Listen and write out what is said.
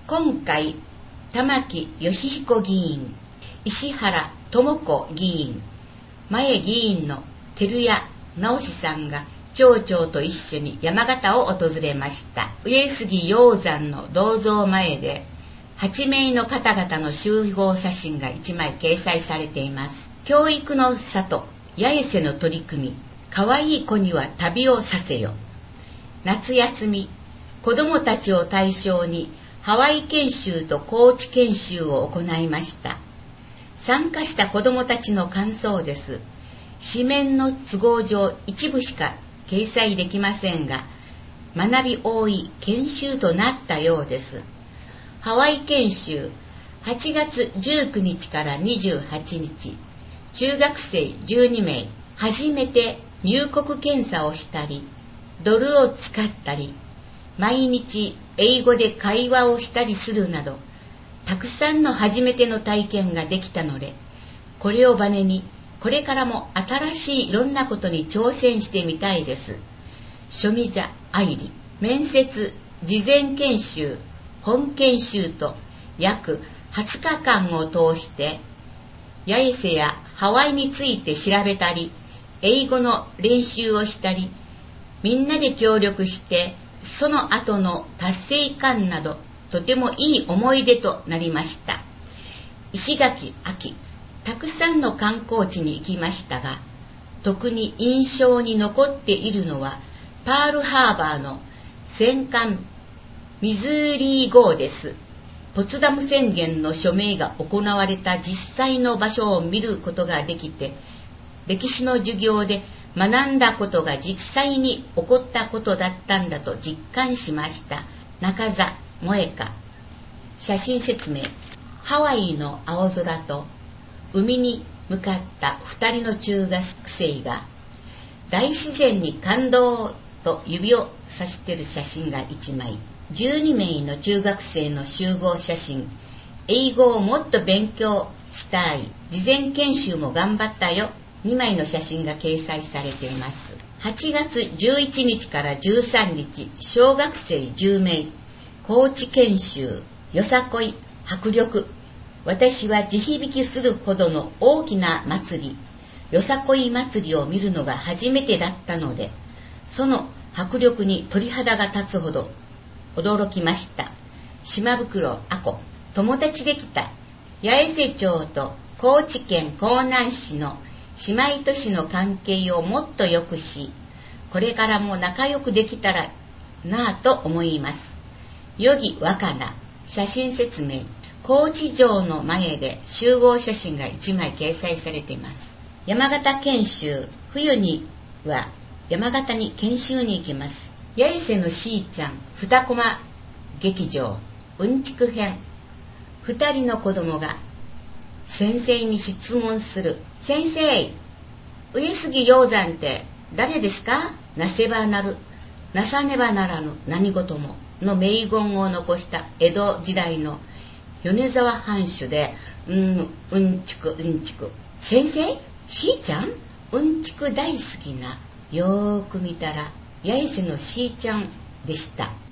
今回玉木義彦議員、石原智子議員、前議員の照屋直さんが町長と一緒に山形を訪れました。上杉鷹山の銅像前で8名の方々の集合写真が1枚掲載されています。教育の里八重瀬の取り組み、かわいい子には旅をさせよ。夏休み、子どもたちを対象にハワイ研修と高知研修を行いました。参加した子どもたちの感想です。紙面の都合上一部しか掲載できませんが、学び多い研修となったようです。ハワイ研修、8月19日から28日、中学生12名、初めて入国検査をしたり、ドルを使ったり、毎日英語で会話をしたりするなど、たくさんの初めての体験ができたので、これをバネにこれからも新しいいろんなことに挑戦してみたいです。書見座愛理、面接、事前研修、本研修と約20日間を通して八重瀬やハワイについて調べたり、英語の練習をしたり、みんなで協力してその後の達成感など、とてもいい思い出となりました。石垣秋、たくさんの観光地に行きましたが、特に印象に残っているのはパールハーバーの戦艦ミズーリー号です。ポツダム宣言の署名が行われた実際の場所を見ることができて、歴史の授業で学んだことが実際に起こったことだったんだと実感しました。中座萌香、写真説明。ハワイの青空と海に向かった2人の中学生が大自然に感動と指をさしている写真が1枚、12名の中学生の集合写真、英語をもっと勉強したい、事前研修も頑張ったよ、2枚の写真が掲載されています。8月11日から13日、小学生10名、高知研修、よさこい、迫力。私は地響きするほどの大きな祭り、よさこい祭りを見るのが初めてだったので、その迫力に鳥肌が立つほど驚きました。島袋あこ、友達できた。八重瀬町と高知県香南市の姉妹都市の関係をもっと良くし、これからも仲良くできたらなぁと思います。余儀若菜、写真説明。高知城の前で集合写真が1枚掲載されています。山形研修、冬には山形に研修に行きます。八重瀬のしーちゃん2コマ劇場、うんちく編。2人の子供が先生に質問する。先生、上杉鷹山って誰ですか？なせばなる、なさねばならぬ何事もの名言を残した江戸時代の米沢藩主で、うんちく。先生、しーちゃんうんちく大好きな。よーく見たら八重瀬のしーちゃんでした。